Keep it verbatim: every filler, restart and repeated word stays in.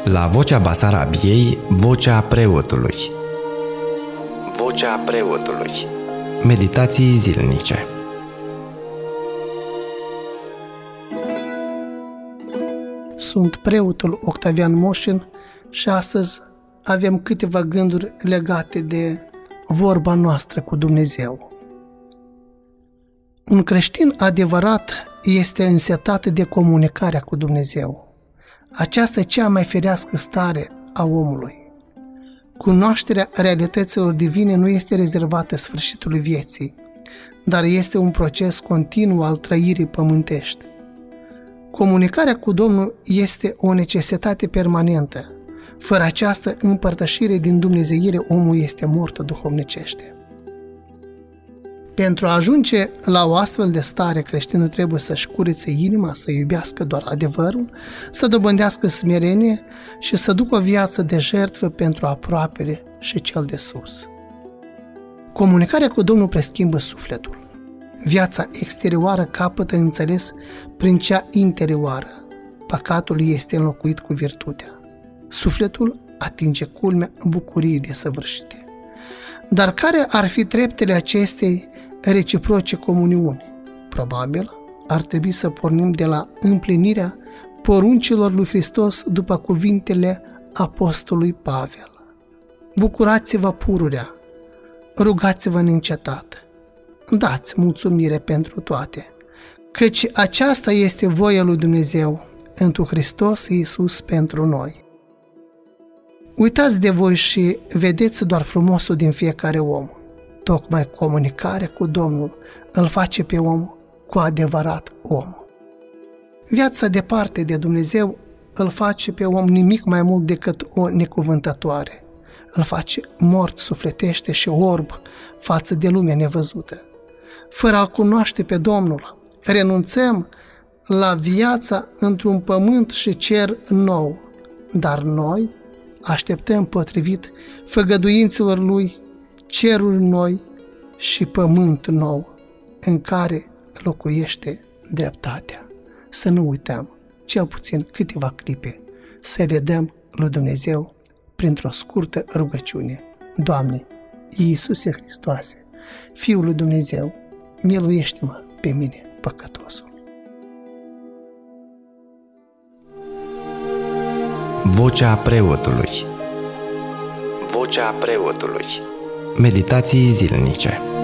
La Vocea Basarabiei, Vocea Preotului. Vocea Preotului. Meditații zilnice. Sunt preotul Octavian Moșin și astăzi avem câteva gânduri legate de vorba noastră cu Dumnezeu. Un creștin adevărat este însetat de comunicarea cu Dumnezeu. Aceasta e cea mai firească stare a omului. Cunoașterea realităților divine nu este rezervată sfârșitului vieții, dar este un proces continuu al trăirii pământești. Comunicarea cu Domnul este o necesitate permanentă. Fără această împărtășire din dumnezeire, omul este mort duhovnicește. Pentru a ajunge la o astfel de stare, creștinul trebuie să-și curețe inima, să iubească doar adevărul, să dobândească smerenie și să ducă o viață de jertfă pentru aproapele și cel de sus. Comunicarea cu Domnul preschimbă sufletul. Viața exterioară capătă înțeles prin cea interioară. Păcatul este înlocuit cu virtutea. Sufletul atinge culmea bucuriei desăvârșite. Dar care ar fi treptele acestei reciproce comuniuni? Probabil ar trebui să pornim de la împlinirea poruncilor lui Hristos după cuvintele apostolului Pavel. Bucurați-vă pururea, rugați-vă neîncetat, dați mulțumire pentru toate, căci aceasta este voia lui Dumnezeu întru Hristos Iisus pentru noi. Uitați de voi și vedeți doar frumosul din fiecare om. Tocmai comunicarea cu Domnul îl face pe om cu adevărat om. Viața departe de Dumnezeu îl face pe om nimic mai mult decât o necuvântătoare. Îl face mort sufletește și orb față de lumea nevăzută. Fără a cunoaște pe Domnul, renunțăm la viața într-un pământ și cer nou, dar noi așteptăm potrivit făgăduințelor Lui ceruri noi și pământ nou în care locuiește dreptatea. Să nu uităm, cel puțin câteva clipe, să le dăm lui Dumnezeu printr-o scurtă rugăciune. Doamne, Iisuse Hristoase, Fiul lui Dumnezeu, miluiește-mă pe mine, păcătosul. Vocea Preotului. Vocea Preotului. Meditații zilnice.